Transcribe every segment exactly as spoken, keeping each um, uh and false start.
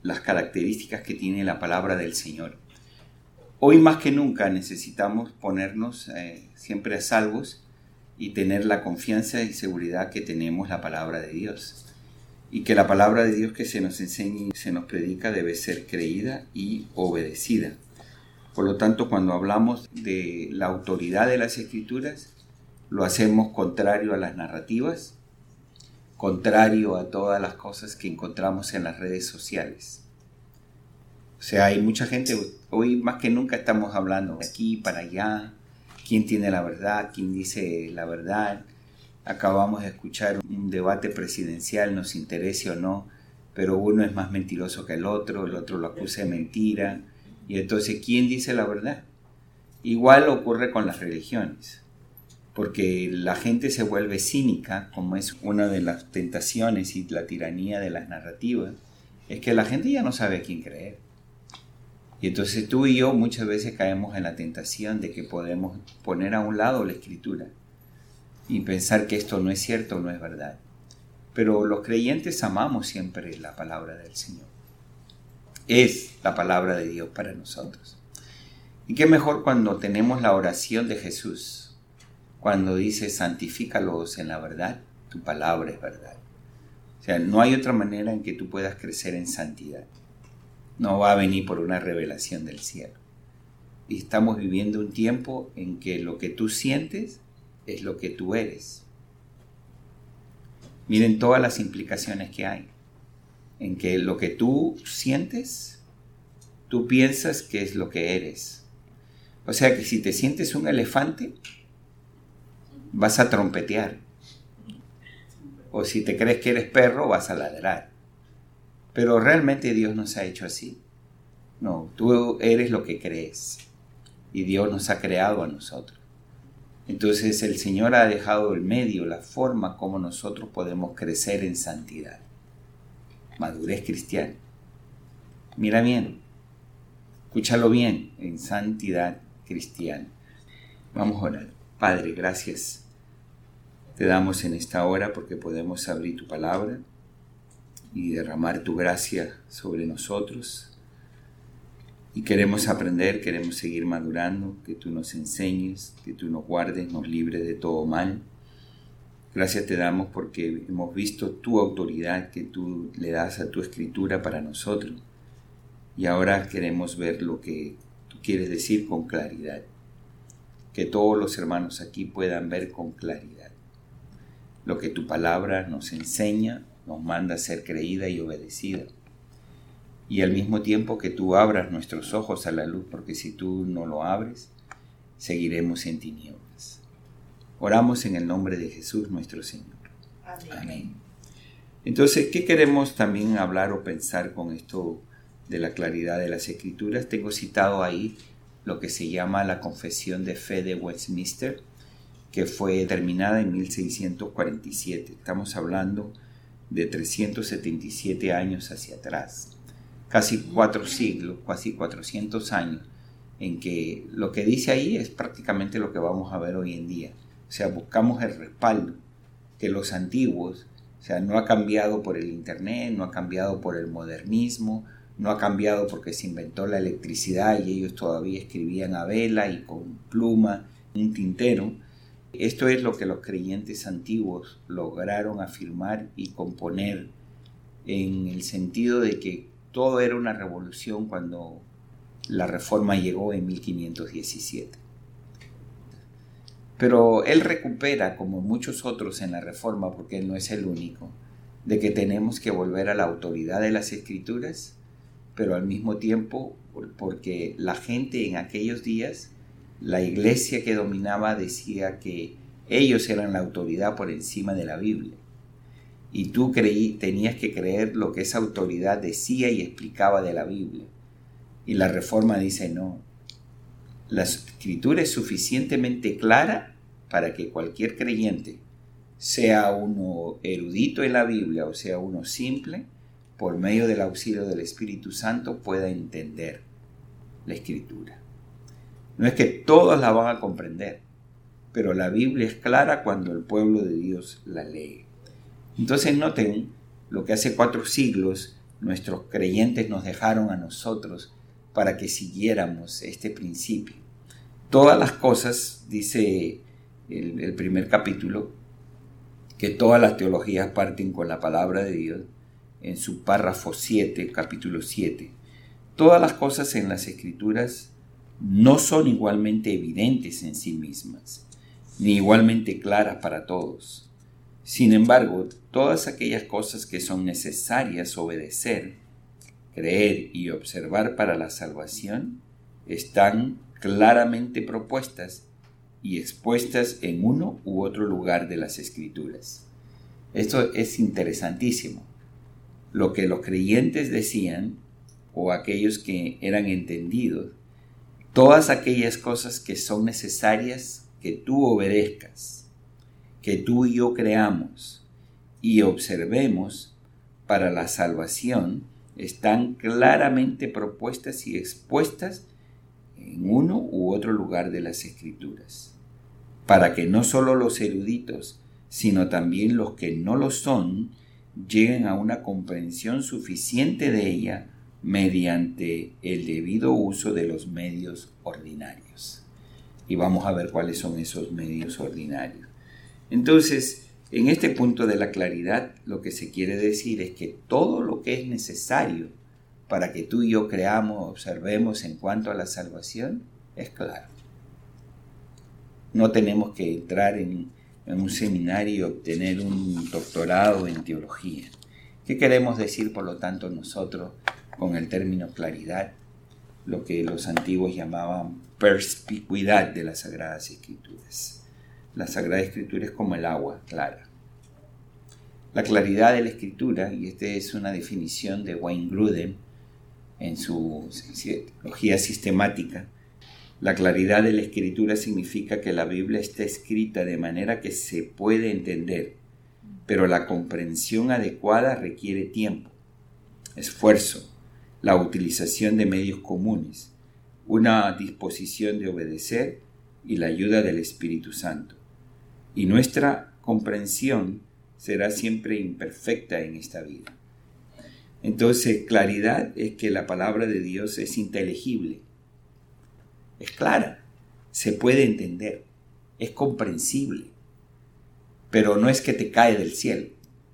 las características que tiene la palabra del Señor. Hoy más que nunca necesitamos ponernos eh, siempre a salvos y tener la confianza y seguridad que tenemos la palabra de Dios. Y que la palabra de Dios que se nos enseña y se nos predica debe ser creída y obedecida. Por lo tanto, cuando hablamos de la autoridad de las Escrituras, lo hacemos contrario a las narrativas, contrario a todas las cosas que encontramos en las redes sociales. O sea, hay mucha gente, hoy más que nunca estamos hablando de aquí para allá, quién tiene la verdad, quién dice la verdad. Acabamos de escuchar un debate presidencial, nos interese o no, pero uno es más mentiroso que el otro, el otro lo acusa de mentira, y entonces, ¿quién dice la verdad? Igual ocurre con las religiones, porque la gente se vuelve cínica, como es una de las tentaciones y la tiranía de las narrativas, es que la gente ya no sabe a quién creer. Y entonces tú y yo muchas veces caemos en la tentación de que podemos poner a un lado la Escritura y pensar que esto no es cierto o no es verdad. Pero los creyentes amamos siempre la palabra del Señor. Es la palabra de Dios para nosotros. Y qué mejor cuando tenemos la oración de Jesús, cuando dice, santifícalos en la verdad, tu palabra es verdad. O sea, no hay otra manera en que tú puedas crecer en santidad. No va a venir por una revelación del cielo. Y estamos viviendo un tiempo en que lo que tú sientes es lo que tú eres. Miren todas las implicaciones que hay. En que lo que tú sientes, tú piensas que es lo que eres. O sea que si te sientes un elefante, vas a trompetear. O si te crees que eres perro, vas a ladrar. Pero realmente Dios nos ha hecho así. No, tú eres lo que crees. Y Dios nos ha creado a nosotros. Entonces el Señor ha dejado el medio, la forma como nosotros podemos crecer en santidad. Madurez cristiana. Mira bien, escúchalo bien, en santidad cristiana. Vamos a orar. Padre, gracias. Te damos en esta hora porque podemos abrir tu palabra y derramar tu gracia sobre nosotros. Y queremos aprender, queremos seguir madurando, que tú nos enseñes, que tú nos guardes, nos libres de todo mal. Gracias te damos porque hemos visto tu autoridad que tú le das a tu Escritura para nosotros. Y ahora queremos ver lo que tú quieres decir con claridad. Que todos los hermanos aquí puedan ver con claridad lo que tu palabra nos enseña, nos manda a ser creída y obedecida. Y al mismo tiempo que tú abras nuestros ojos a la luz, porque si tú no lo abres, seguiremos en tinieblas. Oramos en el nombre de Jesús nuestro Señor. Amén. Amén. Entonces, ¿qué queremos también hablar o pensar con esto de la claridad de las Escrituras? Tengo citado ahí lo que se llama la Confesión de Fe de Westminster, que fue terminada en mil seiscientos cuarenta y siete. Estamos hablando de trescientos setenta y siete años hacia atrás. Casi cuatro siglos, casi cuatrocientos años, en que lo que dice ahí es prácticamente lo que vamos a ver hoy en día. O sea, buscamos el respaldo que los antiguos, o sea, no ha cambiado por el internet, no ha cambiado por el modernismo, no ha cambiado porque se inventó la electricidad y ellos todavía escribían a vela y con pluma, un tintero. Esto es lo que los creyentes antiguos lograron afirmar y componer en el sentido de que todo era una revolución cuando la Reforma llegó en mil quinientos diecisiete. Pero él recupera, como muchos otros en la Reforma, porque él no es el único, de que tenemos que volver a la autoridad de las Escrituras, pero al mismo tiempo, porque la gente en aquellos días, la iglesia que dominaba decía que ellos eran la autoridad por encima de la Biblia. Y tú creí, tenías que creer lo que esa autoridad decía y explicaba de la Biblia. Y la Reforma dice no. La Escritura es suficientemente clara para que cualquier creyente, sea uno erudito en la Biblia o sea uno simple, por medio del auxilio del Espíritu Santo pueda entender la Escritura. No es que todos la van a comprender, pero la Biblia es clara cuando el pueblo de Dios la lee. Entonces noten lo que hace cuatro siglos nuestros creyentes nos dejaron a nosotros para que siguiéramos este principio. Todas las cosas, dice el, el primer capítulo, que todas las teologías parten con la palabra de Dios, en su párrafo siete, capítulo siete. Todas las cosas en las Escrituras no son igualmente evidentes en sí mismas, ni igualmente claras para todos. Sin embargo, todas aquellas cosas que son necesarias obedecer, creer y observar para la salvación están claramente propuestas y expuestas en uno u otro lugar de las Escrituras. Esto es interesantísimo. Lo que los creyentes decían, o aquellos que eran entendidos, todas aquellas cosas que son necesarias que tú obedezcas, que tú y yo creamos y observemos para la salvación, están claramente propuestas y expuestas en uno u otro lugar de las Escrituras, para que no solo los eruditos, sino también los que no lo son, lleguen a una comprensión suficiente de ella mediante el debido uso de los medios ordinarios. Y vamos a ver cuáles son esos medios ordinarios. Entonces, en este punto de la claridad, lo que se quiere decir es que todo lo que es necesario para que tú y yo creamos, observemos en cuanto a la salvación, es claro. No tenemos que entrar en, en un seminario y obtener un doctorado en teología. ¿Qué queremos decir, por lo tanto, nosotros con el término claridad? Lo que los antiguos llamaban perspicuidad de las Sagradas Escrituras. La Sagrada Escritura es como el agua clara. La claridad de la Escritura, y esta es una definición de Wayne Grudem en su teología sistemática, la claridad de la Escritura significa que la Biblia está escrita de manera que se puede entender, pero la comprensión adecuada requiere tiempo, esfuerzo, la utilización de medios comunes, una disposición de obedecer y la ayuda del Espíritu Santo. Y nuestra comprensión será siempre imperfecta en esta vida. Entonces, claridad es que la palabra de Dios es inteligible, es clara, se puede entender, es comprensible, pero no es que te cae del cielo.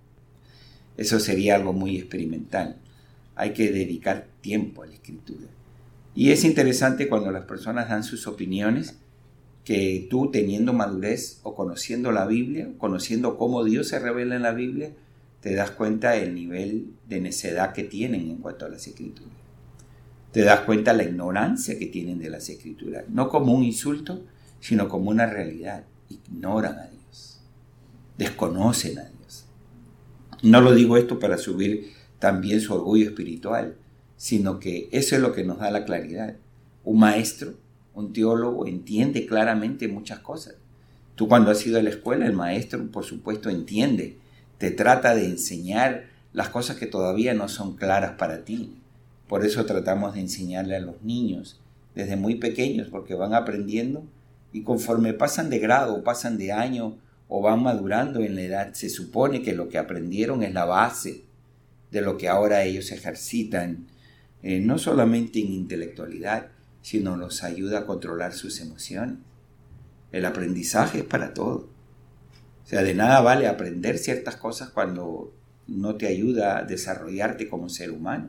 Eso sería algo muy experimental. Hay que dedicar tiempo a la Escritura. Y es interesante cuando las personas dan sus opiniones, que tú, teniendo madurez o conociendo la Biblia, conociendo cómo Dios se revela en la Biblia, te das cuenta del nivel de necedad que tienen en cuanto a las Escrituras. Te das cuenta de la ignorancia que tienen de las Escrituras, no como un insulto, sino como una realidad. Ignoran a Dios, desconocen a Dios. No lo digo esto para subir también su orgullo espiritual, sino que eso es lo que nos da la claridad. Un maestro, un teólogo, entiende claramente muchas cosas. Tú, cuando has ido a la escuela, el maestro, por supuesto, entiende, te trata de enseñar las cosas que todavía no son claras para ti. Por eso tratamos de enseñarle a los niños desde muy pequeños, porque van aprendiendo y conforme pasan de grado, pasan de año o van madurando en la edad, se supone que lo que aprendieron es la base de lo que ahora ellos ejercitan, eh, no solamente en intelectualidad, sino los ayuda a controlar sus emociones. El aprendizaje es para todo. O sea, de nada vale aprender ciertas cosas cuando no te ayuda a desarrollarte como ser humano,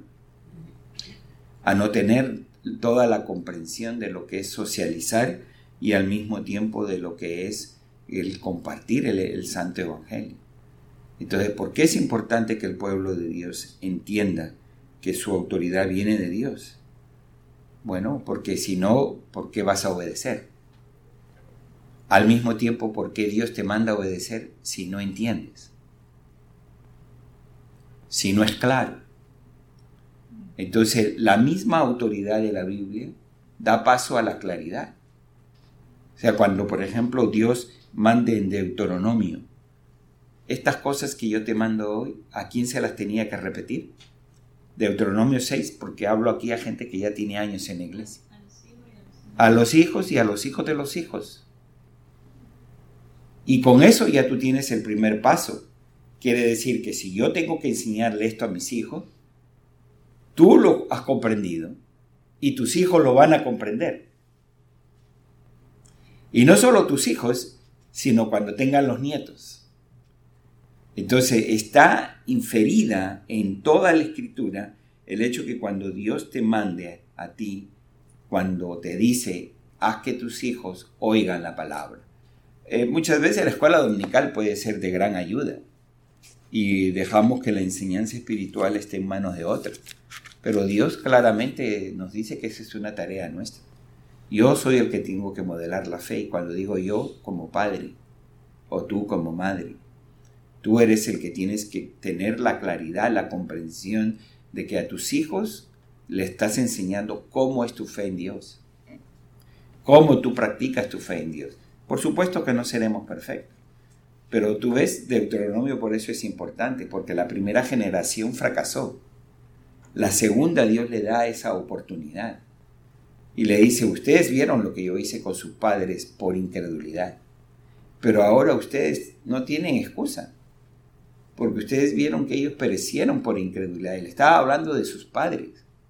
a no tener toda la comprensión de lo que es socializar y al mismo tiempo de lo que es el compartir el, el Santo Evangelio. Entonces, ¿por qué es importante que el pueblo de Dios entienda que su autoridad viene de Dios? Bueno, porque si no, ¿por qué vas a obedecer? Al mismo tiempo, ¿por qué Dios te manda a obedecer si no entiendes? Si no es claro. Entonces, la misma autoridad de la Biblia da paso a la claridad. O sea, cuando, por ejemplo, Dios mande en Deuteronomio, estas cosas que yo te mando hoy, ¿a quién se las tenía que repetir? Deuteronomio seis, porque hablo aquí a gente que ya tiene años en la iglesia. A los hijos y a los hijos de los hijos. Y con eso ya tú tienes el primer paso. Quiere decir que si yo tengo que enseñarle esto a mis hijos, Tú lo has comprendido y tus hijos lo van a comprender. Y no solo tus hijos, sino cuando tengan los nietos. Entonces está inferida en toda la Escritura el hecho que cuando Dios te mande a ti, cuando te dice, haz que tus hijos oigan la palabra. Eh, muchas veces la escuela dominical puede ser de gran ayuda y dejamos que la enseñanza espiritual esté en manos de otros. Pero Dios claramente nos dice que esa es una tarea nuestra. Yo soy el que tengo que modelar la fe, y cuando digo yo como padre o tú como madre, tú eres el que tienes que tener la claridad, la comprensión de que a tus hijos le estás enseñando cómo es tu fe en Dios, cómo tú practicas tu fe en Dios. Por supuesto que no seremos perfectos, pero tú ves, Deuteronomio por eso es importante, porque la primera generación fracasó. La segunda, Dios le da esa oportunidad y le dice, ustedes vieron lo que yo hice con sus padres por incredulidad, pero ahora ustedes no tienen excusa, porque ustedes vieron que ellos perecieron por incredulidad. Y le estaba hablando de sus padres,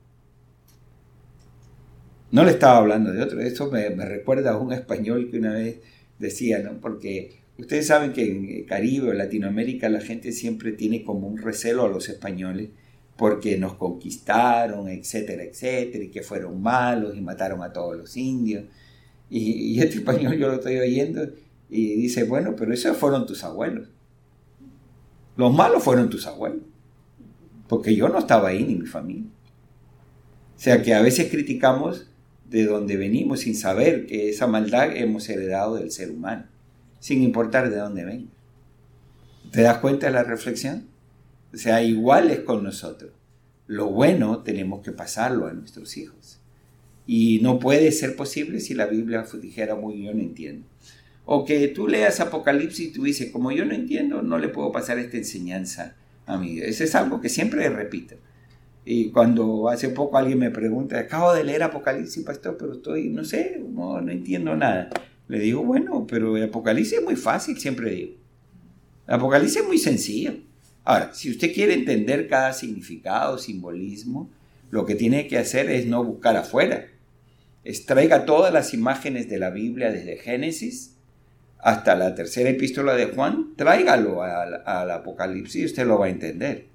no le estaba hablando de otros. Eso me, me recuerda a un español que una vez decía, ¿no? Porque ustedes saben que en Caribe o Latinoamérica la gente siempre tiene como un recelo a los españoles porque nos conquistaron, etcétera, etcétera, y que fueron malos y mataron a todos los indios. Y, y este español yo lo estoy oyendo y dice, bueno, pero esos fueron tus abuelos. Los malos fueron tus abuelos, porque yo no estaba ahí ni mi familia. O sea que a veces criticamos de donde venimos sin saber que esa maldad hemos heredado del ser humano, sin importar de dónde venga. ¿Te das cuenta de la reflexión? O sea, igual es con nosotros. Lo bueno tenemos que pasarlo a nuestros hijos. Y no puede ser posible si la Biblia dijera muy yo no entiendo. O que tú leas Apocalipsis y tú dices, como yo no entiendo, no le puedo pasar esta enseñanza a mí. Eso es algo que siempre repito. Y cuando hace poco alguien me pregunta, acabo de leer Apocalipsis, pastor, pero estoy, no sé, no, no entiendo nada. Le digo, bueno, pero el Apocalipsis es muy fácil, siempre digo. El Apocalipsis es muy sencillo. Ahora, si usted quiere entender cada significado, simbolismo, lo que tiene que hacer es no buscar afuera. Extraiga todas las imágenes de la Biblia desde Génesis hasta la tercera epístola de Juan, tráigalo al, al Apocalipsis y usted lo va a entender.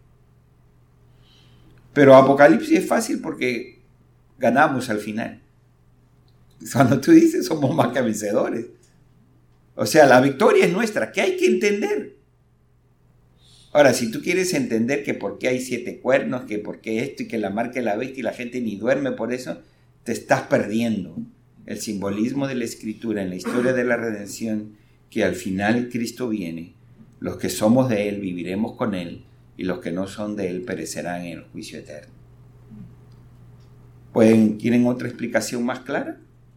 Pero Apocalipsis es fácil porque ganamos al final. Cuando tú dices somos más que vencedores. O sea, la victoria es nuestra. ¿Qué hay que entender? Ahora, si tú quieres entender que por qué hay siete cuernos, que por qué esto y que la marca de la bestia y la gente ni duerme por eso, te estás perdiendo el simbolismo de la Escritura en la historia de la redención, que al final Cristo viene. Los que somos de Él viviremos con Él y los que no son de Él perecerán en el juicio eterno. ¿Pueden, ¿Quieren otra explicación más clara?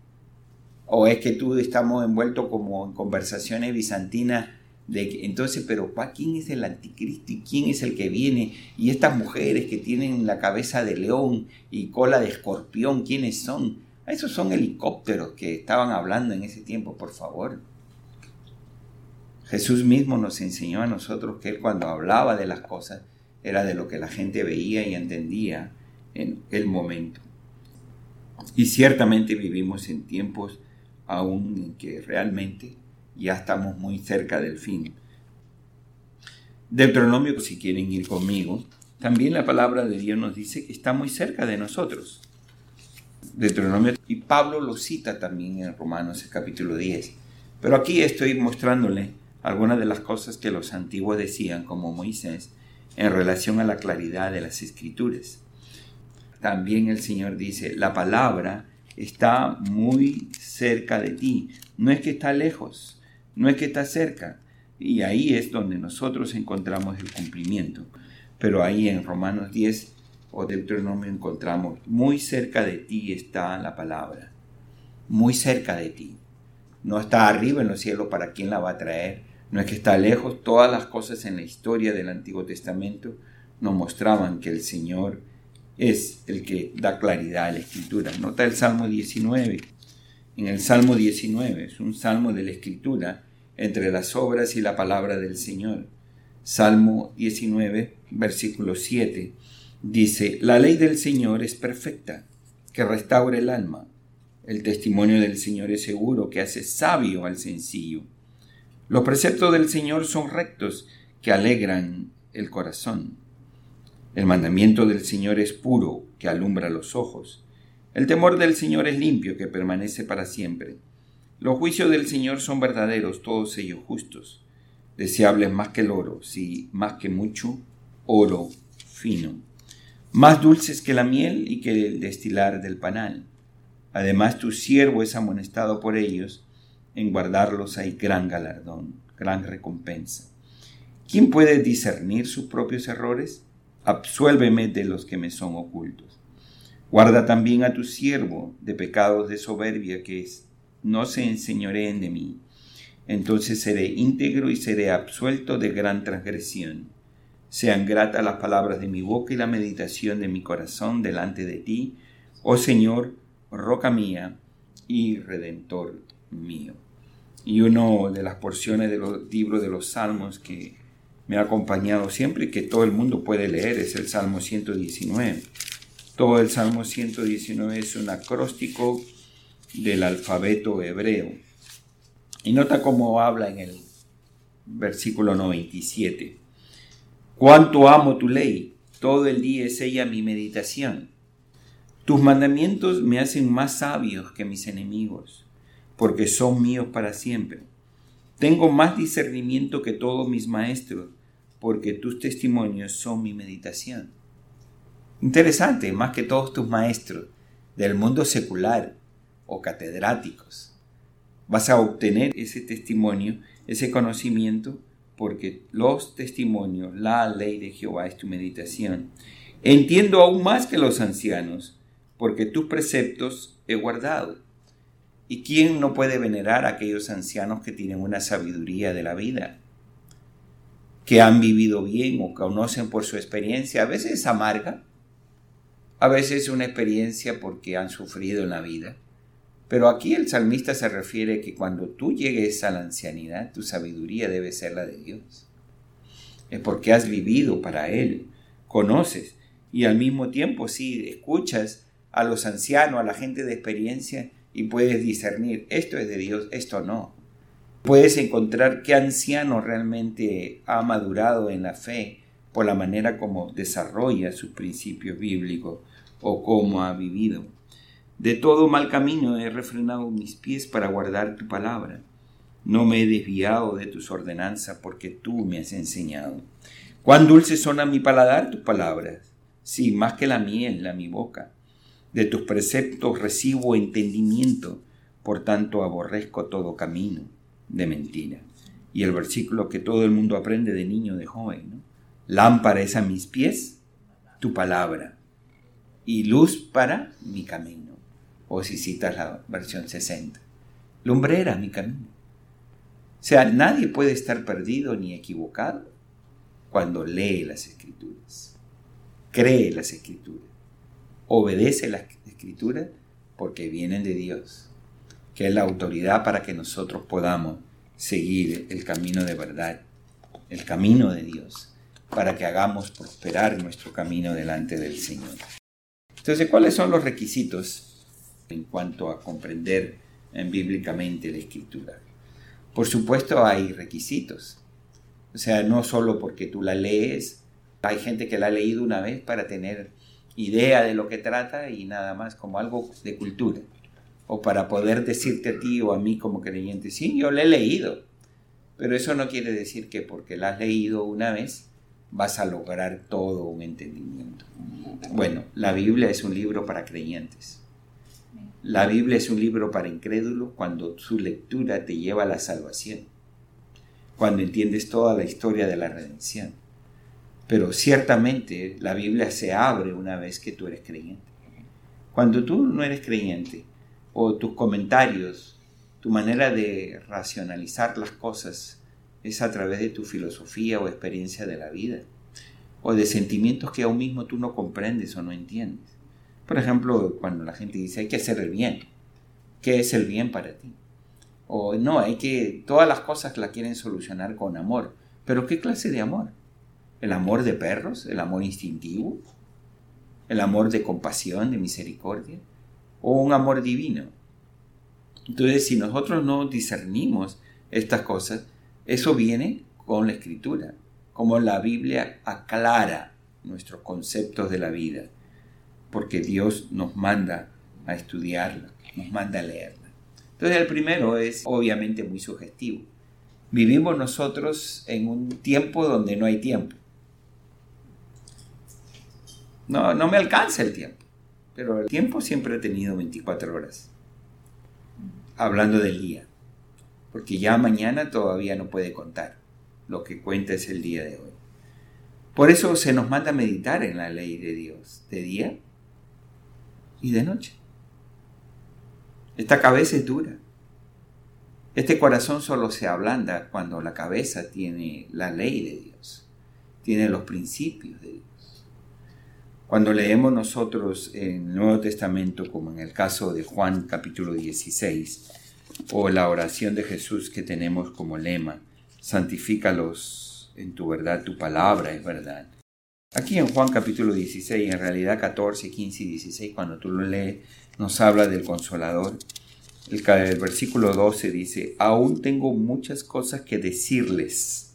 ¿O es que tú estamos envueltos como en conversaciones bizantinas de que, entonces, pero ¿quién es el anticristo y quién es el que viene? Y estas mujeres que tienen la cabeza de león y cola de escorpión, ¿quiénes son? Esos son helicópteros que estaban hablando en ese tiempo, por favor. Jesús mismo nos enseñó a nosotros que Él cuando hablaba de las cosas era de lo que la gente veía y entendía en el momento. Y ciertamente vivimos en tiempos aún en que realmente ya estamos muy cerca del fin. Deuteronomio, si quieren ir conmigo, también la palabra de Dios nos dice que está muy cerca de nosotros. Deuteronomio, y Pablo lo cita también en Romanos capítulo diez. Pero aquí estoy mostrándole algunas de las cosas que los antiguos decían, como Moisés, en relación a la claridad de las Escrituras. También el Señor dice, la palabra está muy cerca de ti. No es que está lejos, no es que está cerca. Y ahí es donde nosotros encontramos el cumplimiento. Pero ahí en Romanos diez o Deuteronomio encontramos, muy cerca de ti está la palabra. Muy cerca de ti. No está arriba en los cielos, ¿para quién la va a traer? No es que está lejos. Todas las cosas en la historia del Antiguo Testamento nos mostraban que el Señor es el que da claridad a la Escritura. Nota el Salmo diecinueve. En el Salmo diecinueve, es un salmo de la Escritura entre las obras y la palabra del Señor. Salmo diecinueve, versículo siete. Dice, la ley del Señor es perfecta, que restaura el alma. El testimonio del Señor es seguro, que hace sabio al sencillo. Los preceptos del Señor son rectos, que alegran el corazón. El mandamiento del Señor es puro, que alumbra los ojos. El temor del Señor es limpio, que permanece para siempre. Los juicios del Señor son verdaderos, todos ellos justos. Deseables más que el oro, sí, más que mucho oro fino. Más dulces que la miel y que el destilar del panal. Además, tu siervo es amonestado por ellos. En guardarlos hay gran galardón, gran recompensa. ¿Quién puede discernir sus propios errores? Absuélveme de los que me son ocultos. Guarda también a tu siervo de pecados de soberbia, que es, no se enseñoreen de mí. Entonces seré íntegro y seré absuelto de gran transgresión. Sean gratas las palabras de mi boca y la meditación de mi corazón delante de ti, oh Señor, roca mía y redentor mío. Y una de las porciones de los libros de los Salmos que me ha acompañado siempre y que todo el mundo puede leer es el Salmo ciento diecinueve. Todo el Salmo ciento diecinueve es un acróstico del alfabeto hebreo. Y nota cómo habla en el versículo noventa y siete. Cuánto amo tu ley, todo el día es ella mi meditación. Tus mandamientos me hacen más sabios que mis enemigos, porque son míos para siempre. Tengo más discernimiento que todos mis maestros, porque tus testimonios son mi meditación. Interesante, más que todos tus maestros del mundo secular o catedráticos. Vas a obtener ese testimonio, ese conocimiento, porque los testimonios, la ley de Jehová es tu meditación. Entiendo aún más que los ancianos, porque tus preceptos he guardado. ¿Y quién no puede venerar a aquellos ancianos que tienen una sabiduría de la vida? Que han vivido bien o conocen por su experiencia. A veces es amarga, a veces es una experiencia porque han sufrido en la vida. Pero aquí el salmista se refiere que cuando tú llegues a la ancianidad, tu sabiduría debe ser la de Dios. Es porque has vivido para Él, conoces y al mismo tiempo sí escuchas a los ancianos, a la gente de experiencia y puedes discernir, esto es de Dios, esto no. Puedes encontrar qué anciano realmente ha madurado en la fe por la manera como desarrolla sus principios bíblicos o cómo ha vivido. De todo mal camino he refrenado mis pies para guardar tu palabra. No me he desviado de tus ordenanzas porque tú me has enseñado. Cuán dulces son a mi paladar tus palabras, sí, más que la miel a mi boca. De tus preceptos recibo entendimiento, por tanto aborrezco todo camino de mentira. Y el versículo que todo el mundo aprende de niño, de joven, ¿no? Lámpara es a mis pies tu palabra y luz para mi camino. O si citas la versión sesenta, lumbrera mi camino. O sea, nadie puede estar perdido ni equivocado cuando lee las Escrituras, cree las Escrituras, obedece las Escrituras porque vienen de Dios, que es la autoridad para que nosotros podamos seguir el camino de verdad, el camino de Dios, para que hagamos prosperar nuestro camino delante del Señor. Entonces, ¿cuáles son los requisitos en cuanto a comprender en bíblicamente la Escritura? Por supuesto hay requisitos. O sea, no solo porque tú la lees, hay gente que la ha leído una vez para tener idea de lo que trata y nada más, como algo de cultura. O para poder decirte a ti o a mí como creyente, sí, yo la he leído. Pero eso no quiere decir que porque la has leído una vez vas a lograr todo un entendimiento. Bueno, la Biblia es un libro para creyentes. La Biblia es un libro para incrédulos cuando su lectura te lleva a la salvación, cuando entiendes toda la historia de la redención. Pero ciertamente la Biblia se abre una vez que tú eres creyente. Cuando tú no eres creyente, o tus comentarios, tu manera de racionalizar las cosas es a través de tu filosofía o experiencia de la vida, o de sentimientos que aún mismo tú no comprendes o no entiendes. Por ejemplo, cuando la gente dice hay que hacer el bien, ¿qué es el bien para ti? O no, hay que, todas las cosas las quieren solucionar con amor. ¿Pero qué clase de amor? ¿El amor de perros? ¿El amor instintivo? ¿El amor de compasión, de misericordia? ¿O un amor divino? Entonces, si nosotros no discernimos estas cosas, eso viene con la Escritura, como la Biblia aclara nuestros conceptos de la vida, porque Dios nos manda a estudiarla, nos manda a leerla. Entonces, el primero es obviamente muy sugestivo. Vivimos nosotros en un tiempo donde no hay tiempo. No, no me alcanza el tiempo, pero el tiempo siempre ha tenido veinticuatro horas. Hablando del día, porque ya mañana todavía no puede contar, lo que cuenta es el día de hoy. Por eso se nos manda a meditar en la ley de Dios, de día y de noche. Esta cabeza es dura. Este corazón solo se ablanda cuando la cabeza tiene la ley de Dios, tiene los principios de Dios. Cuando leemos nosotros en el Nuevo Testamento, como en el caso de Juan capítulo dieciséis, o la oración de Jesús que tenemos como lema, santifícalos en tu verdad, tu palabra es verdad. Aquí en Juan capítulo dieciséis, en realidad catorce, quince y dieciséis, cuando tú lo lees, nos habla del Consolador. El, el versículo doce dice, aún tengo muchas cosas que decirles.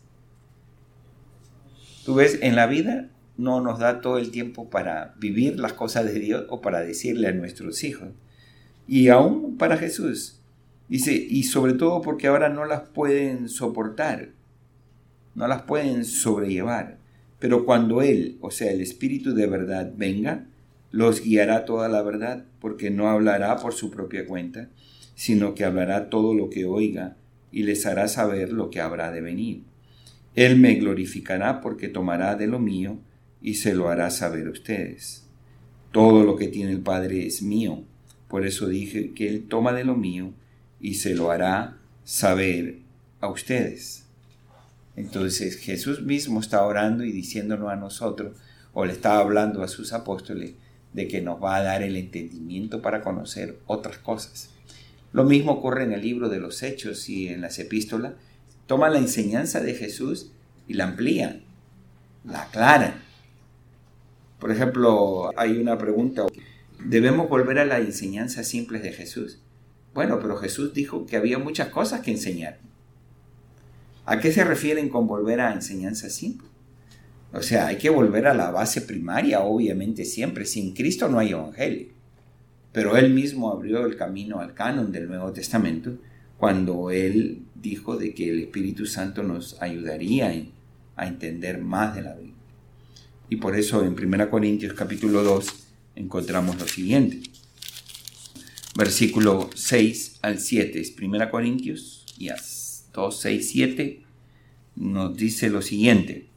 Tú ves, en la vida no nos da todo el tiempo para vivir las cosas de Dios o para decirle a nuestros hijos. Y aún para Jesús. Dice, y sobre todo porque ahora no las pueden soportar, no las pueden sobrellevar. Pero cuando Él, o sea, el Espíritu de verdad, venga, los guiará toda la verdad, porque no hablará por su propia cuenta, sino que hablará todo lo que oiga y les hará saber lo que habrá de venir. Él me glorificará porque tomará de lo mío y se lo hará saber a ustedes. Todo lo que tiene el Padre es mío, por eso dije que Él toma de lo mío y se lo hará saber a ustedes. Entonces Jesús mismo está orando y diciéndonos a nosotros, o le está hablando a sus apóstoles, de que nos va a dar el entendimiento para conocer otras cosas. Lo mismo ocurre en el libro de los Hechos y en las epístolas. Toman la enseñanza de Jesús y la amplían, la aclaran. Por ejemplo, hay una pregunta, ¿debemos volver a las enseñanzas simples de Jesús? Bueno, pero Jesús dijo que había muchas cosas que enseñar. ¿A qué se refieren con volver a enseñanzas simples? O sea, hay que volver a la base primaria, obviamente siempre. Sin Cristo no hay evangelio. Pero Él mismo abrió el camino al canon del Nuevo Testamento cuando Él dijo de que el Espíritu Santo nos ayudaría a entender más de la Biblia. Y por eso en primera Corintios capítulo dos encontramos lo siguiente. Versículo seis al siete. Es primera Corintios yes, dos, seis, siete. Nos dice lo siguiente.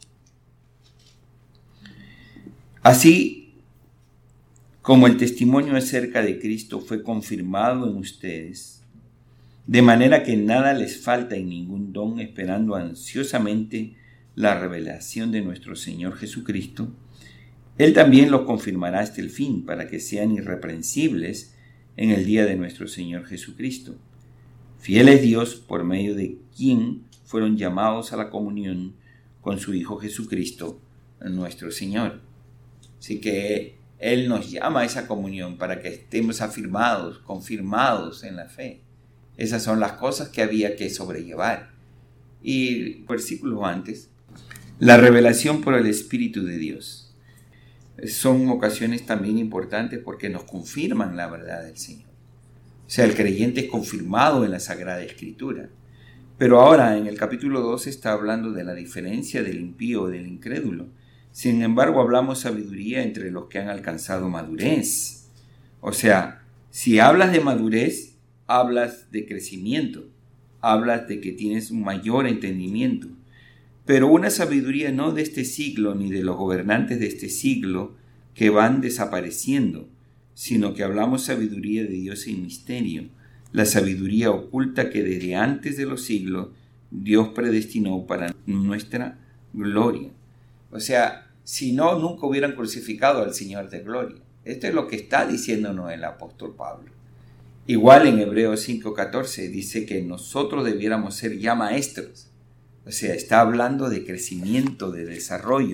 Así como el testimonio acerca de Cristo fue confirmado en ustedes, de manera que nada les falta en ningún don, esperando ansiosamente la revelación de nuestro Señor Jesucristo, Él también los confirmará hasta el fin, para que sean irreprensibles en el día de nuestro Señor Jesucristo. Fiel es Dios, por medio de quien fueron llamados a la comunión con su Hijo Jesucristo, nuestro Señor. Así que Él nos llama a esa comunión para que estemos afirmados, confirmados en la fe. Esas son las cosas que había que sobrellevar. Y versículos antes, la revelación por el Espíritu de Dios. Son ocasiones también importantes porque nos confirman la verdad del Señor. O sea, el creyente es confirmado en la Sagrada Escritura. Pero ahora en el capítulo dos está hablando de la diferencia del impío o del incrédulo. Sin embargo, hablamos sabiduría entre los que han alcanzado madurez. O sea, si hablas de madurez, hablas de crecimiento, hablas de que tienes un mayor entendimiento. Pero una sabiduría no de este siglo ni de los gobernantes de este siglo que van desapareciendo, sino que hablamos sabiduría de Dios en misterio, la sabiduría oculta que desde antes de los siglos Dios predestinó para nuestra gloria. O sea, si no, nunca hubieran crucificado al Señor de gloria. Esto es lo que está diciéndonos el apóstol Pablo. Igual en Hebreos cinco catorce dice que nosotros debiéramos ser ya maestros. O sea, está hablando de crecimiento, de desarrollo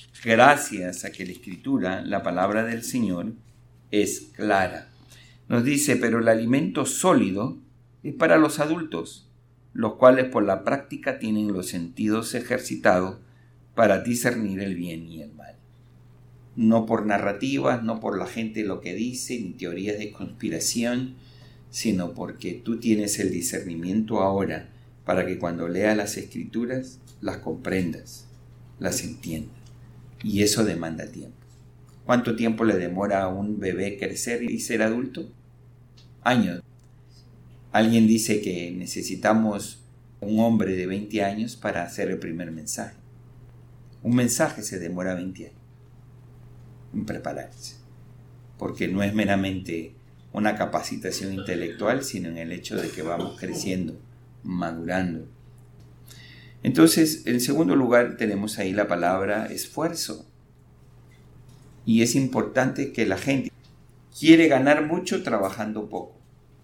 gracias a que la Escritura, la palabra del Señor, es clara. Nos dice, pero el alimento sólido es para los adultos, los cuales por la práctica tienen los sentidos ejercitados para discernir el bien y el mal. No por narrativas, no por la gente lo que dice, ni teorías de conspiración, sino porque tú tienes el discernimiento ahora para que cuando leas las Escrituras las comprendas, las entiendas. Y eso demanda tiempo. ¿Cuánto tiempo le demora a un bebé crecer y ser adulto? Años. Alguien dice que necesitamos un hombre de veinte años para hacer el primer mensaje. Un mensaje se demora veinte años en prepararse, porque no es meramente una capacitación intelectual, sino en el hecho de que vamos creciendo, madurando. Entonces, en segundo lugar, tenemos ahí la palabra esfuerzo. Y es importante que la gente quiere ganar mucho trabajando poco.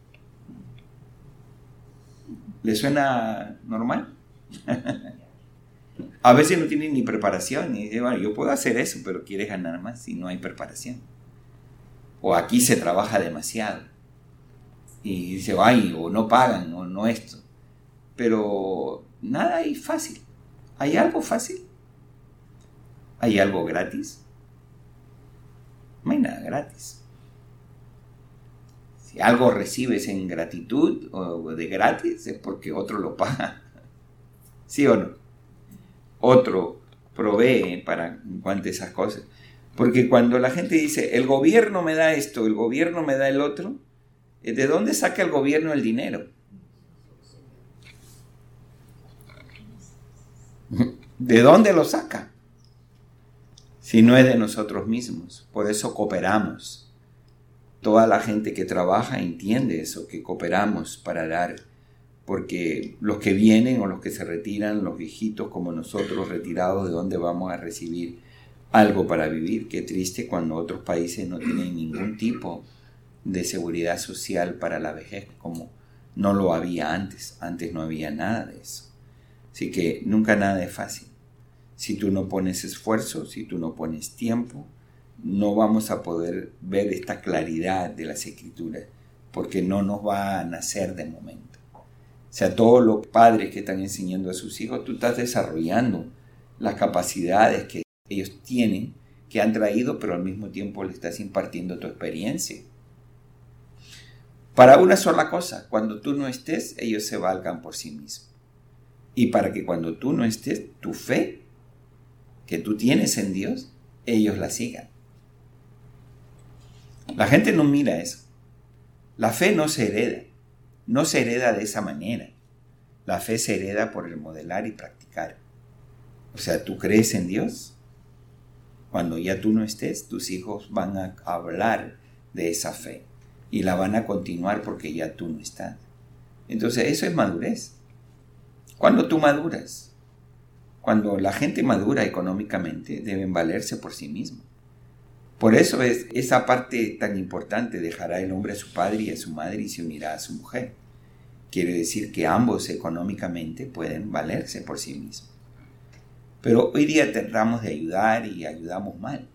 ¿Le suena normal? A veces no tienen ni preparación. Y dice, bueno, yo puedo hacer eso, pero quieres ganar más si no hay preparación. O aquí se trabaja demasiado. Y dice, ay, o no pagan, o no esto. Pero nada hay fácil. ¿Hay algo fácil? ¿Hay algo gratis? No hay nada gratis. Si algo recibes en gratitud o de gratis es porque otro lo paga. ¿Sí o no? Otro provee para en cuanto a esas cosas. Porque cuando la gente dice, el gobierno me da esto, el gobierno me da el otro, ¿de dónde saca el gobierno el dinero? ¿De dónde lo saca? Si no es de nosotros mismos. Por eso cooperamos. Toda la gente que trabaja entiende eso, que cooperamos para dar. Porque los que vienen o los que se retiran, los viejitos como nosotros retirados, ¿de dónde vamos a recibir algo para vivir? Qué triste cuando otros países no tienen ningún tipo de seguridad social para la vejez, como no lo había antes. Antes no había nada de eso. Así que nunca nada es fácil. Si tú no pones esfuerzo, si tú no pones tiempo, no vamos a poder ver esta claridad de las Escrituras, porque no nos va a nacer de momento. O sea, todos los padres que están enseñando a sus hijos, tú estás desarrollando las capacidades que ellos tienen, que han traído, pero al mismo tiempo le estás impartiendo tu experiencia. Para una sola cosa, cuando tú no estés, ellos se valgan por sí mismos. Y para que cuando tú no estés, tu fe que tú tienes en Dios, ellos la sigan. La gente no mira eso. La fe no se hereda. No se hereda de esa manera. La fe se hereda por el modelar y practicar. O sea, tú crees en Dios. Cuando ya tú no estés, tus hijos van a hablar de esa fe. Y la van a continuar porque ya tú no estás. Entonces, eso es madurez. Cuando tú maduras, cuando la gente madura económicamente, deben valerse por sí mismos. Por eso es esa parte tan importante, dejará el hombre a su padre y a su madre y se unirá a su mujer. Quiere decir que ambos económicamente pueden valerse por sí mismos. Pero hoy día tratamos de ayudar y ayudamos mal.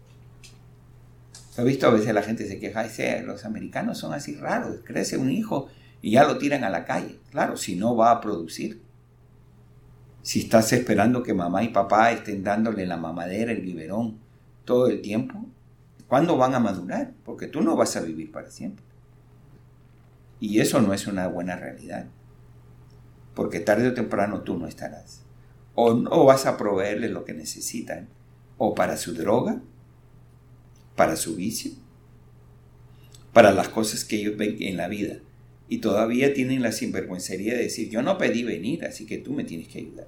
¿Has visto? A veces la gente se queja, dice, los americanos son así raros, crece un hijo y ya lo tiran a la calle. Claro, si no va a producir. Si estás esperando que mamá y papá estén dándole la mamadera, el biberón, todo el tiempo, ¿cuándo van a madurar? Porque tú no vas a vivir para siempre. Y eso no es una buena realidad. Porque tarde o temprano tú no estarás. O no vas a proveerles lo que necesitan, o para su droga, para su vicio, para las cosas que ellos ven en la vida. Y todavía tienen la sinvergüencería de decir, yo no pedí venir, así que tú me tienes que ayudar.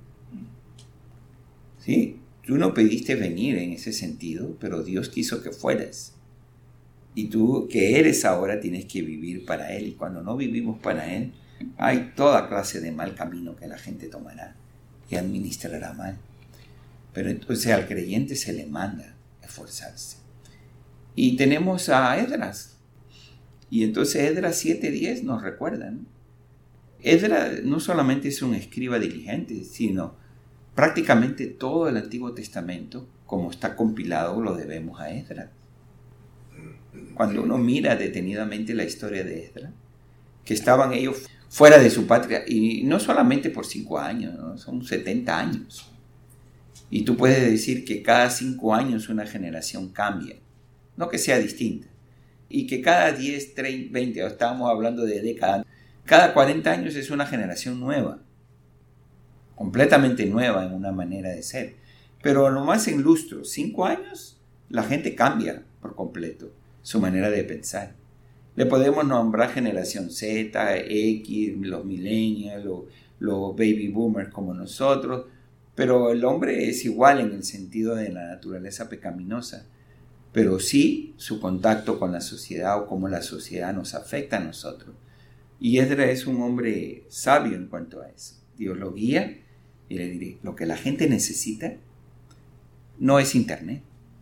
Sí, tú no pediste venir en ese sentido, pero Dios quiso que fueras. Y tú que eres ahora tienes que vivir para Él. Y cuando no vivimos para Él, hay toda clase de mal camino que la gente tomará y administrará mal. Pero entonces al creyente se le manda esforzarse. Y tenemos a Esdras. Y entonces Esdras siete diez nos recuerda, ¿no? Esdras no solamente es un escriba diligente, sino prácticamente todo el Antiguo Testamento, como está compilado, lo debemos a Esdras. Cuando uno mira detenidamente la historia de Esdras, que estaban ellos fuera de su patria, y no solamente por cinco años, ¿no? Son setenta años. Y tú puedes decir que cada cinco años una generación cambia, no que sea distinta. Y que cada diez, treinta, veinte, estábamos hablando de décadas, cada cuarenta años es una generación nueva, completamente nueva en una manera de ser. Pero nomás en lustro, cinco años, la gente cambia por completo su manera de pensar. Le podemos nombrar generación Z, X, los millennials, los, los baby boomers como nosotros, pero el hombre es igual en el sentido de la naturaleza pecaminosa, pero sí su contacto con la sociedad o cómo la sociedad nos afecta a nosotros. Y Esdras es un hombre sabio en cuanto a eso. Dios lo guía y le diré, lo que la gente necesita no es internet,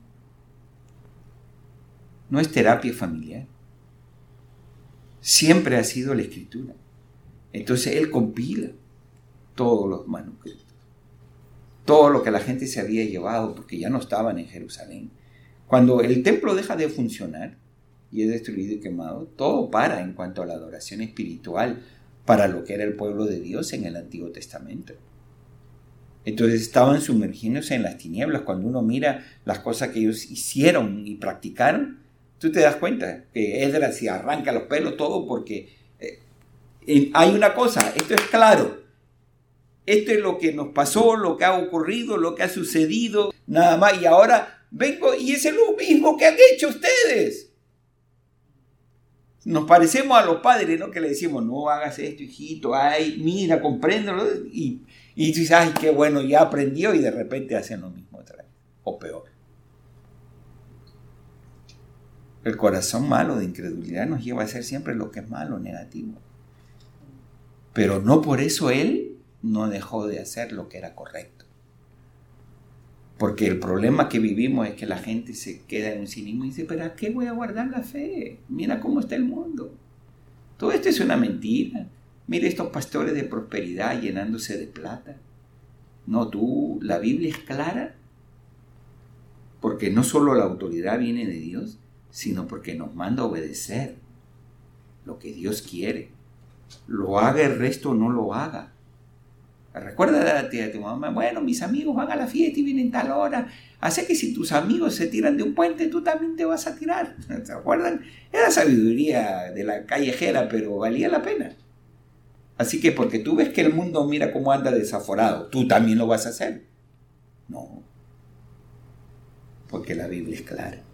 no es terapia familiar, siempre ha sido la escritura. Entonces él compila todos los manuscritos, todo lo que la gente se había llevado, porque ya no estaban en Jerusalén. Cuando el templo deja de funcionar y es destruido y quemado, todo para en cuanto a la adoración espiritual para lo que era el pueblo de Dios en el Antiguo Testamento. Entonces estaban sumergiéndose en las tinieblas. Cuando uno mira las cosas que ellos hicieron y practicaron, tú te das cuenta que Esdras se arranca los pelos todo porque eh, hay una cosa, esto es claro. Esto es lo que nos pasó, lo que ha ocurrido, lo que ha sucedido, nada más. Y ahora vengo y es lo mismo que han hecho ustedes. Nos parecemos a los padres, ¿no? Que le decimos, no hagas esto, hijito, ay, mira, compréndelo. Y, y tú dices, ay, qué bueno, ya aprendió y de repente hacen lo mismo otra vez, o peor. El corazón malo de incredulidad nos lleva a hacer siempre lo que es malo, negativo. Pero no por eso él no dejó de hacer lo que era correcto. Porque el problema que vivimos es que la gente se queda en un cinismo y dice, ¿pero a qué voy a guardar la fe? Mira cómo está el mundo. Todo esto es una mentira. Mira estos pastores de prosperidad llenándose de plata. No, tú, la Biblia es clara, porque no solo la autoridad viene de Dios, sino porque nos manda a obedecer lo que Dios quiere. Lo haga el resto o no lo haga. Recuérdate a tu mamá, bueno, mis amigos van a la fiesta y vienen tal hora. Hace que si tus amigos se tiran de un puente, tú también te vas a tirar. ¿Se acuerdan? Era sabiduría de la callejera, pero valía la pena. Así que porque tú ves que el mundo mira cómo anda desaforado, tú también lo vas a hacer. No. Porque la Biblia es clara.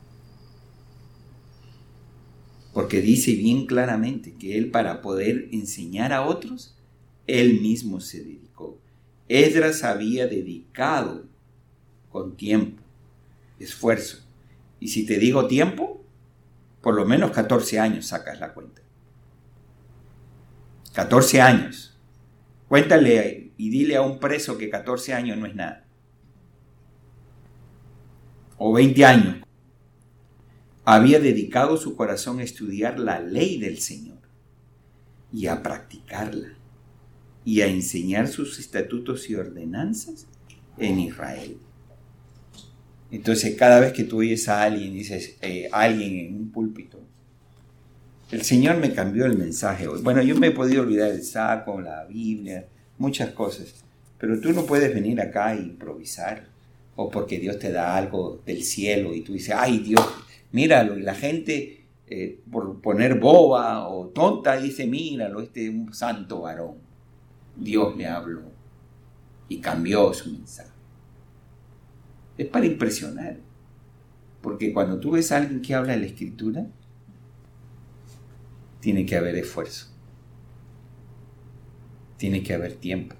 Porque dice bien claramente que él, para poder enseñar a otros, él mismo se dedicó. Esdras había dedicado con tiempo, esfuerzo. Y si te digo tiempo, por lo menos catorce años sacas la cuenta. catorce años. Cuéntale y dile a un preso que catorce años no es nada. O veinte años. Había dedicado su corazón a estudiar la ley del Señor y a practicarla y a enseñar sus estatutos y ordenanzas en Israel. Entonces, cada vez que tú oyes a alguien, dices, eh, alguien en un púlpito, el Señor me cambió el mensaje hoy. Bueno, yo me he podido olvidar el saco, la Biblia, muchas cosas, pero tú no puedes venir acá e improvisar, o porque Dios te da algo del cielo y tú dices, ay Dios, míralo, y la gente eh, por poner boba o tonta dice, míralo, este es un santo varón. Dios le habló y cambió su mensaje. Es para impresionar, porque cuando tú ves a alguien que habla de la Escritura, tiene que haber esfuerzo, tiene que haber tiempo,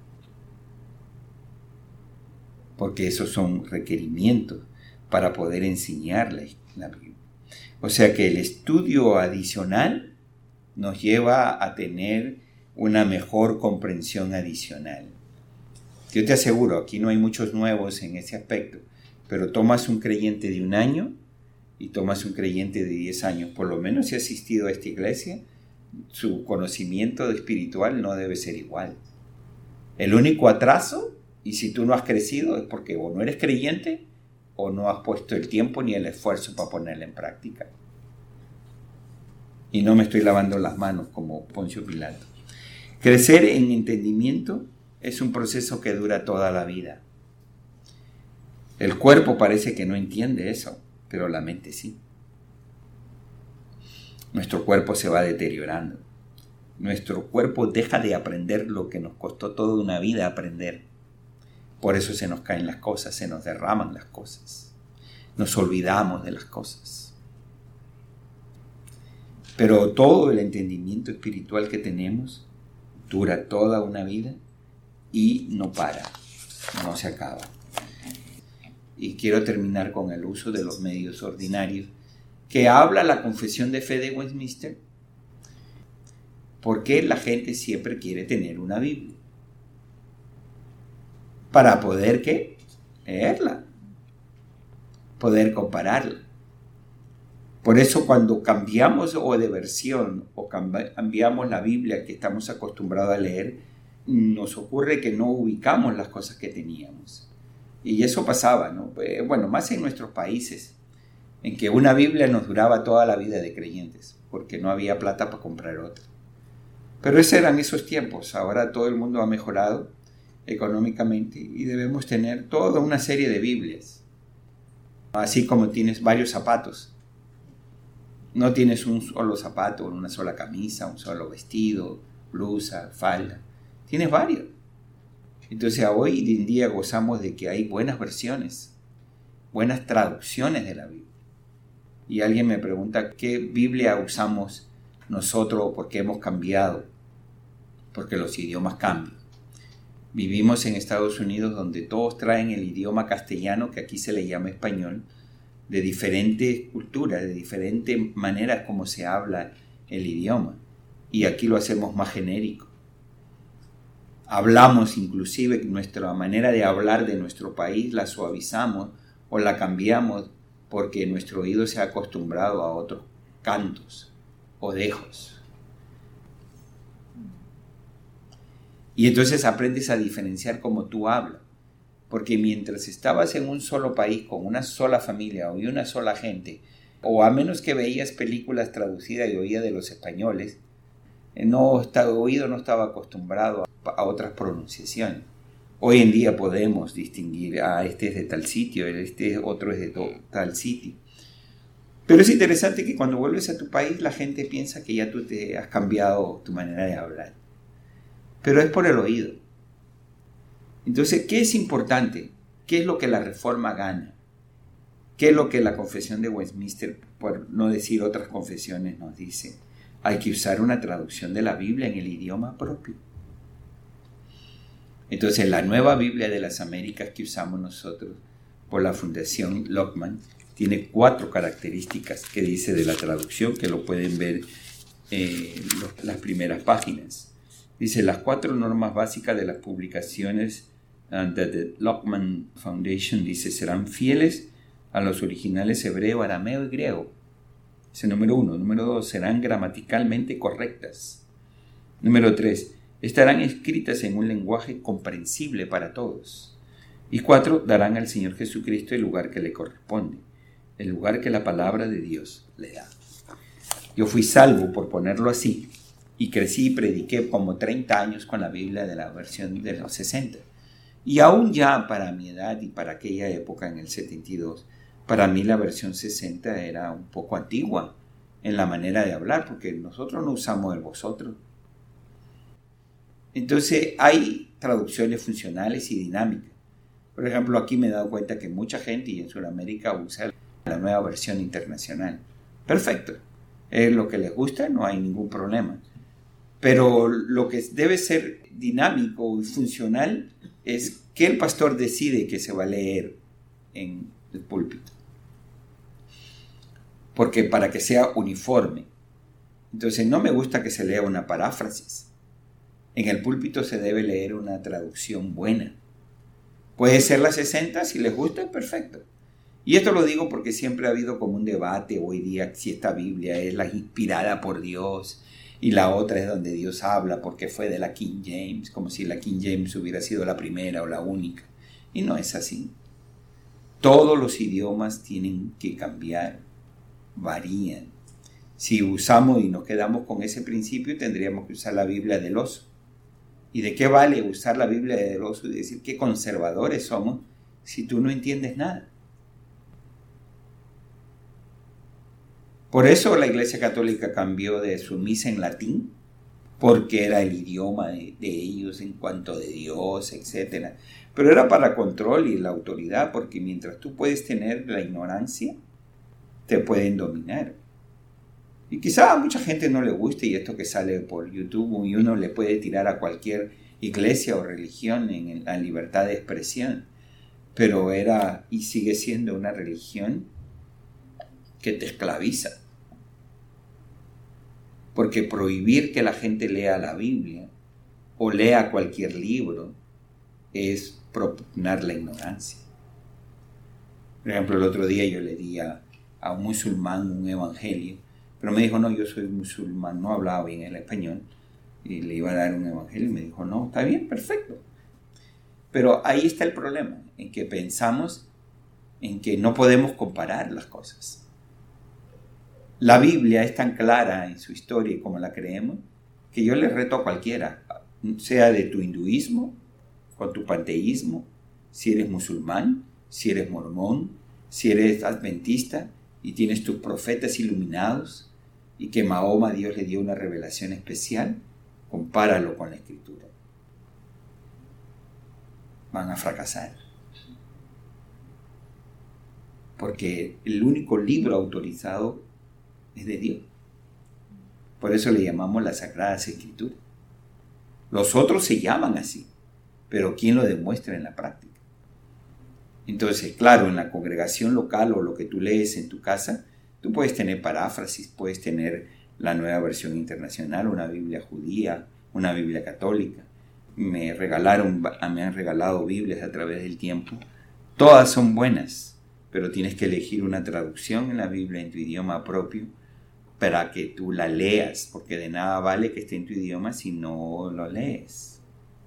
porque esos son requerimientos para poder enseñar la, la Biblia. O sea que el estudio adicional nos lleva a tener una mejor comprensión adicional. Yo te aseguro, aquí no hay muchos nuevos en ese aspecto, pero tomas un creyente de un año y tomas un creyente de diez años, por lo menos si ha asistido a esta iglesia, su conocimiento espiritual no debe ser igual. El único atraso Y si tú no has crecido es porque o no eres creyente o no has puesto el tiempo ni el esfuerzo para ponerla en práctica. Y no me estoy lavando las manos como Poncio Pilato. Crecer en entendimiento es un proceso que dura toda la vida. El cuerpo parece que no entiende eso, pero la mente sí. Nuestro cuerpo se va deteriorando. Nuestro cuerpo deja de aprender lo que nos costó toda una vida aprender. Por eso se nos caen las cosas, se nos derraman las cosas. Nos olvidamos de las cosas. Pero todo el entendimiento espiritual que tenemos dura toda una vida y no para, no se acaba. Y quiero terminar con el uso de los medios ordinarios que habla la Confesión de Fe de Westminster. ¿Por qué la gente siempre quiere tener una Biblia? Para poder, ¿qué? Leerla. Poder compararla. Por eso cuando cambiamos o de versión o cambiamos la Biblia que estamos acostumbrados a leer, nos ocurre que no ubicamos las cosas que teníamos. Y eso pasaba, ¿no? Bueno, más en nuestros países, en que una Biblia nos duraba toda la vida de creyentes, porque no había plata para comprar otra. Pero esos eran esos tiempos. Ahora todo el mundo ha mejorado económicamente y debemos tener toda una serie de Biblias. Así como tienes varios zapatos. No tienes un solo zapato, una sola camisa, un solo vestido, blusa, falda. Tienes varios. Entonces hoy en día gozamos de que hay buenas versiones, buenas traducciones de la Biblia. Y alguien me pregunta qué Biblia usamos nosotros porque hemos cambiado, porque los idiomas cambian. Vivimos en Estados Unidos donde todos traen el idioma castellano, que aquí se le llama español, de diferentes culturas, de diferentes maneras como se habla el idioma. Y aquí lo hacemos más genérico. Hablamos inclusive, nuestra manera de hablar de nuestro país la suavizamos o la cambiamos porque nuestro oído se ha acostumbrado a otros cantos o dejos. Y entonces aprendes a diferenciar cómo tú hablas. Porque mientras estabas en un solo país, con una sola familia o una sola gente, o a menos que veías películas traducidas y oías de los españoles, no, tu oído no estaba acostumbrado a, a otras pronunciaciones. Hoy en día podemos distinguir, ah, este es de tal sitio, este otro es de to, tal sitio. Pero es interesante que cuando vuelves a tu país la gente piensa que ya tú te has cambiado tu manera de hablar. Pero es por el oído. Entonces, ¿qué es importante? ¿Qué es lo que la Reforma gana? ¿Qué es lo que la Confesión de Westminster, por no decir otras confesiones, nos dice? Hay que usar una traducción de la Biblia en el idioma propio. Entonces, la nueva Biblia de las Américas que usamos nosotros por la Fundación Lockman tiene cuatro características que dice de la traducción, que lo pueden ver en eh, las primeras páginas. Dice, las cuatro normas básicas de las publicaciones uh, de the Lockman Foundation, dice, serán fieles a los originales hebreo, arameo y griego. Ese número uno. Número dos, serán gramaticalmente correctas. Número tres, estarán escritas en un lenguaje comprensible para todos. Y cuatro, darán al Señor Jesucristo el lugar que le corresponde, el lugar que la palabra de Dios le da. Yo fui salvo, por ponerlo así, y crecí y prediqué como treinta años con la Biblia de la versión de los sesenta. Y aún ya para mi edad y para aquella época en el setenta y dos, para mí la versión sesenta era un poco antigua en la manera de hablar, porque nosotros no usamos el vosotros. Entonces hay traducciones funcionales y dinámicas. Por ejemplo, aquí me he dado cuenta que mucha gente y en Sudamérica usa la nueva versión internacional. Perfecto. Es lo que les gusta, no hay ningún problema. Pero lo que debe ser dinámico y funcional es que el pastor decide que se va a leer en el púlpito. Porque para que sea uniforme. Entonces no me gusta que se lea una paráfrasis. En el púlpito se debe leer una traducción buena. Puede ser la sesenta, si les gusta, perfecto. Y esto lo digo porque siempre ha habido como un debate hoy día si esta Biblia es la inspirada por Dios Y la otra es donde Dios habla porque fue de la King James, como si la King James hubiera sido la primera o la única. Y no es así. Todos los idiomas tienen que cambiar, varían. Si usamos y nos quedamos con ese principio, tendríamos que usar la Biblia del oso. ¿Y de qué vale usar la Biblia del oso y decir qué conservadores somos si tú no entiendes nada? Por eso la Iglesia Católica cambió de su misa en latín, porque era el idioma de, de ellos en cuanto de Dios, etcétera. Pero era para control y la autoridad, porque mientras tú puedes tener la ignorancia, te pueden dominar. Y quizá a mucha gente no le guste, y esto que sale por YouTube, y uno le puede tirar a cualquier iglesia o religión en la libertad de expresión, pero era y sigue siendo una religión que te esclaviza. Porque prohibir que la gente lea la Biblia o lea cualquier libro es propugnar la ignorancia. Por ejemplo, el otro día yo le di a, a un musulmán un evangelio, pero me dijo, no, yo soy musulmán, no hablaba bien el español, y le iba a dar un evangelio y me dijo, no, está bien, perfecto. Pero ahí está el problema, en que pensamos en que no podemos comparar las cosas. La Biblia es tan clara en su historia como la creemos, que yo le reto a cualquiera, sea de tu hinduismo, con tu panteísmo, si eres musulmán, si eres mormón, si eres adventista y tienes tus profetas iluminados y que Mahoma Dios le dio una revelación especial, compáralo con la Escritura. Van a fracasar. Porque el único libro autorizado es de Dios. Por eso le llamamos las Sagradas Escrituras. Los otros se llaman así, pero ¿quién lo demuestra en la práctica? Entonces, claro, en la congregación local o lo que tú lees en tu casa, tú puedes tener paráfrasis, puedes tener la Nueva Versión Internacional, una Biblia judía, una Biblia católica. Me regalaron, me han regalado Biblias a través del tiempo. Todas son buenas, pero tienes que elegir una traducción en la Biblia en tu idioma propio para que tú la leas, porque de nada vale que esté en tu idioma si no lo lees.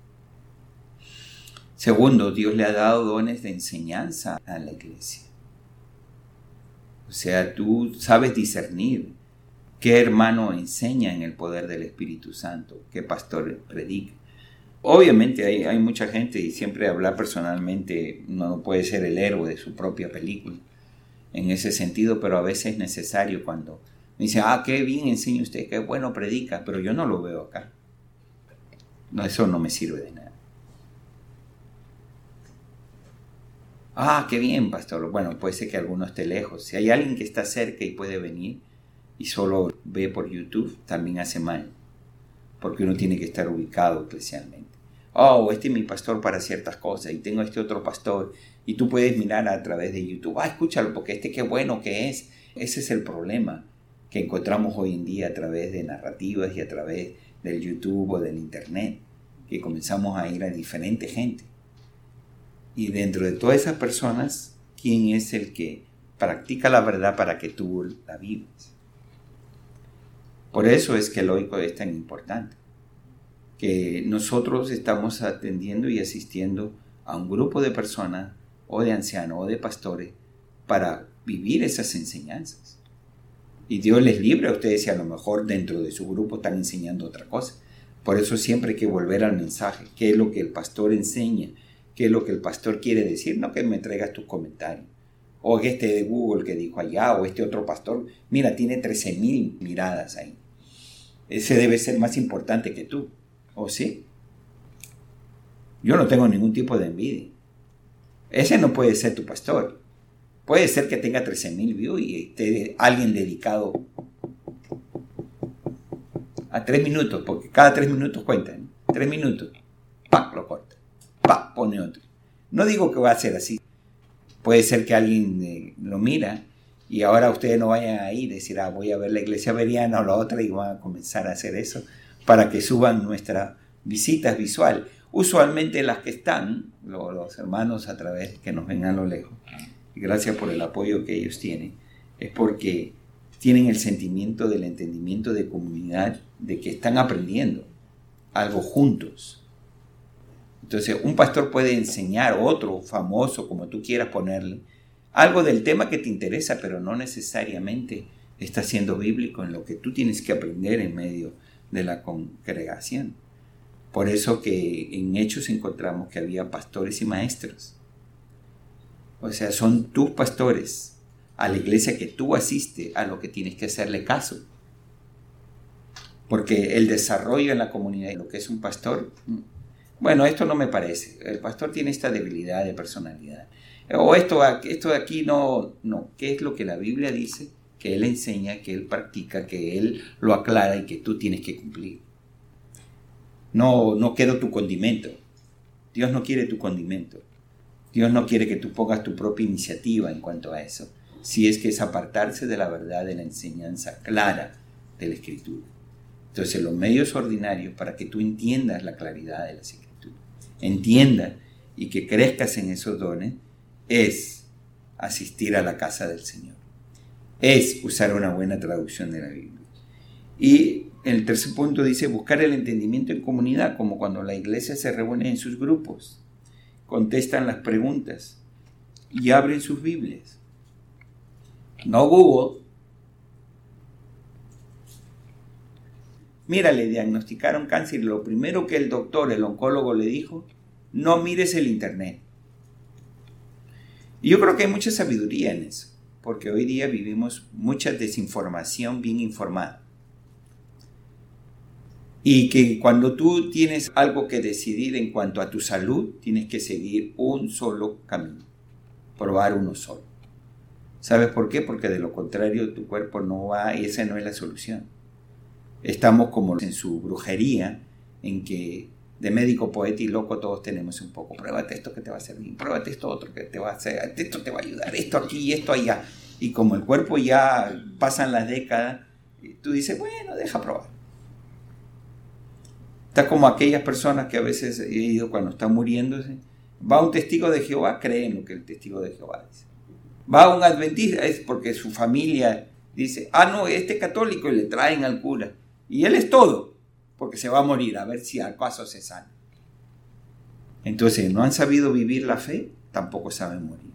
Segundo, Dios le ha dado dones de enseñanza a la iglesia. O sea, tú sabes discernir qué hermano enseña en el poder del Espíritu Santo, qué pastor predica. Obviamente hay, hay mucha gente, y siempre hablar personalmente no puede ser el héroe de su propia película en ese sentido, pero a veces es necesario cuando me dice, ah, qué bien enseña usted, qué bueno predica, pero yo no lo veo acá. No, eso no me sirve de nada. Ah, qué bien, pastor. Bueno, puede ser que alguno esté lejos. Si hay alguien que está cerca y puede venir y solo ve por YouTube, también hace mal, porque uno tiene que estar ubicado eclesialmente. Oh, este es mi pastor para ciertas cosas y tengo este otro pastor, y tú puedes mirar a través de YouTube. Ah, escúchalo, porque este qué bueno que es. Ese es el problema que encontramos hoy en día a través de narrativas y a través del YouTube o del Internet, que comenzamos a ir a diferente gente. Y dentro de todas esas personas, ¿quién es el que practica la verdad para que tú la vivas? Por eso es que el oico es tan importante, que nosotros estamos atendiendo y asistiendo a un grupo de personas, o de ancianos, o de pastores, para vivir esas enseñanzas. Y Dios les libre a ustedes si a lo mejor dentro de su grupo están enseñando otra cosa. Por eso siempre hay que volver al mensaje. ¿Qué es lo que el pastor enseña? ¿Qué es lo que el pastor quiere decir? No que me traigas tus comentarios. O este de Google que dijo allá, o este otro pastor. Mira, tiene trece mil miradas ahí. Ese debe ser más importante que tú. ¿O sí? Yo no tengo ningún tipo de envidia. Ese no puede ser tu pastor. Puede ser que tenga trece mil views y esté alguien dedicado a tres minutos, porque cada tres minutos cuentan. Tres minutos. ¡Pac! Lo corta. ¡Pac! Pone otro. No digo que va a ser así. Puede ser que alguien eh, lo mira y ahora ustedes no vayan ahí y decir, ah, voy a ver la iglesia Veriana o la otra, y van a comenzar a hacer eso para que suban nuestras visitas visual. Usualmente las que están, los, los hermanos a través que nos ven a lo lejos, y gracias por el apoyo que ellos tienen, es porque tienen el sentimiento del entendimiento de comunidad, de que están aprendiendo algo juntos. Entonces, un pastor puede enseñar, otro famoso, como tú quieras ponerle, algo del tema que te interesa, pero no necesariamente está siendo bíblico en lo que tú tienes que aprender en medio de la congregación. Por eso que en Hechos encontramos que había pastores y maestros. O sea, son tus pastores a la iglesia que tú asistes, a lo que tienes que hacerle caso. Porque el desarrollo en la comunidad de lo que es un pastor, bueno, esto no me parece. El pastor tiene esta debilidad de personalidad. O esto, esto de aquí no, no. ¿Qué es lo que la Biblia dice? Que él enseña, que él practica, que él lo aclara y que tú tienes que cumplir. No, no quedo tu condimento. Dios no quiere tu condimento. Dios no quiere que tú pongas tu propia iniciativa en cuanto a eso. Si es que es apartarse de la verdad de la enseñanza clara de la Escritura. Entonces, los medios ordinarios para que tú entiendas la claridad de las Escrituras, entiendas y que crezcas en esos dones, es asistir a la casa del Señor. Es usar una buena traducción de la Biblia. Y el tercer punto dice buscar el entendimiento en comunidad, como cuando la iglesia se reúne en sus grupos, contestan las preguntas y abren sus Biblias. No Google. Mira, le diagnosticaron cáncer y lo primero que el doctor, el oncólogo le dijo, no mires el internet. Y yo creo que hay mucha sabiduría en eso, porque hoy día vivimos mucha desinformación bien informada. Y que cuando tú tienes algo que decidir en cuanto a tu salud, tienes que seguir un solo camino, probar uno solo. ¿Sabes por qué? Porque de lo contrario tu cuerpo no va y esa no es la solución. Estamos como en su brujería, en que de médico, poeta y loco todos tenemos un poco. Pruébate esto que te va a hacer bien, pruébate esto otro que te va a hacer, esto te va a ayudar, esto aquí y esto allá. Y como el cuerpo ya pasan las décadas, tú dices, bueno, deja probar. Está como aquellas personas que a veces he ido cuando están muriéndose, va un testigo de Jehová, cree en lo que el testigo de Jehová dice. Va un adventista, es porque su familia dice, ah no, este católico, y le traen al cura. Y él es todo, porque se va a morir, a ver si al paso se sana. Entonces, no han sabido vivir la fe, tampoco saben morir.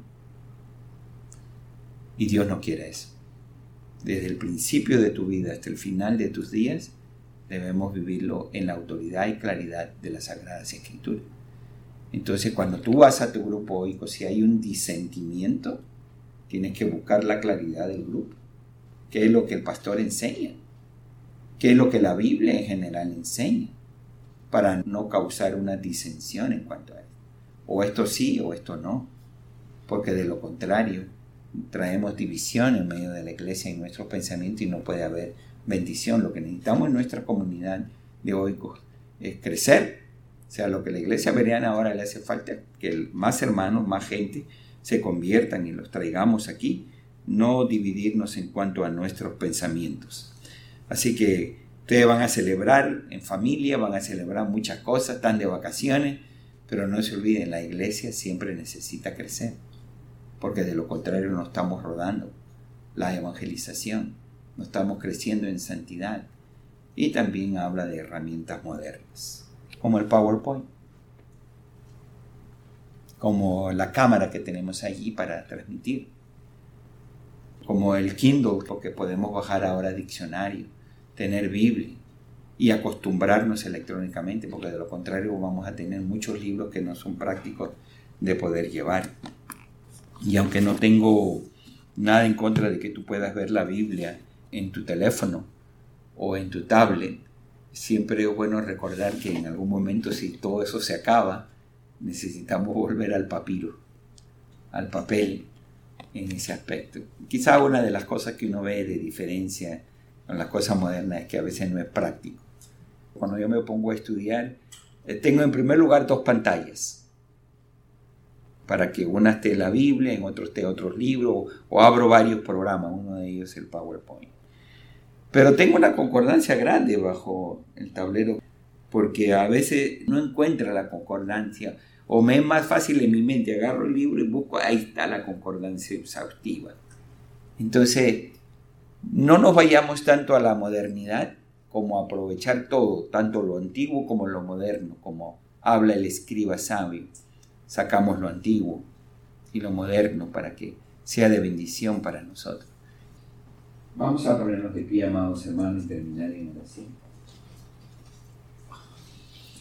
Y Dios no quiere eso. Desde el principio de tu vida hasta el final de tus días, debemos vivirlo en la autoridad y claridad de las Sagradas Escrituras. Entonces, cuando tú vas a tu grupo oico, si hay un disentimiento, tienes que buscar la claridad del grupo. ¿Qué es lo que el pastor enseña? ¿Qué es lo que la Biblia en general enseña? Para no causar una disensión en cuanto a esto. O esto sí o esto no. Porque de lo contrario, traemos división en medio de la iglesia y nuestros pensamientos y no puede haber bendición. Lo que necesitamos en nuestra comunidad de oicos es crecer. O sea, lo que la iglesia bereana ahora le hace falta es que más hermanos, más gente se conviertan y los traigamos aquí, no dividirnos en cuanto a nuestros pensamientos. Así que ustedes van a celebrar en familia, van a celebrar muchas cosas, están de vacaciones, pero no se olviden, la iglesia siempre necesita crecer, porque de lo contrario no estamos rodando la evangelización, no estamos creciendo en santidad. Y también habla de herramientas modernas, como el PowerPoint, como la cámara que tenemos allí para transmitir, como el Kindle, porque podemos bajar ahora diccionario, tener Biblia y acostumbrarnos electrónicamente, porque de lo contrario vamos a tener muchos libros que no son prácticos de poder llevar. Y aunque no tengo nada en contra de que tú puedas ver la Biblia en tu teléfono o en tu tablet, siempre es bueno recordar que en algún momento, si todo eso se acaba, necesitamos volver al papiro, al papel en ese aspecto. Quizá una de las cosas que uno ve de diferencia con las cosas modernas es que a veces no es práctico. Cuando yo me pongo a estudiar, tengo en primer lugar dos pantallas, para que una esté la Biblia, en otro esté otros libros, o abro varios programas, uno de ellos es el PowerPoint. Pero tengo una concordancia grande bajo el tablero, porque a veces no encuentro la concordancia, o me es más fácil en mi mente, agarro el libro y busco, ahí está la concordancia exhaustiva. Entonces, no nos vayamos tanto a la modernidad como a aprovechar todo, tanto lo antiguo como lo moderno, como habla el escriba sabio. Sacamos lo antiguo y lo moderno para que sea de bendición para nosotros. Vamos a ponernos de pie, amados hermanos, y terminar en oración.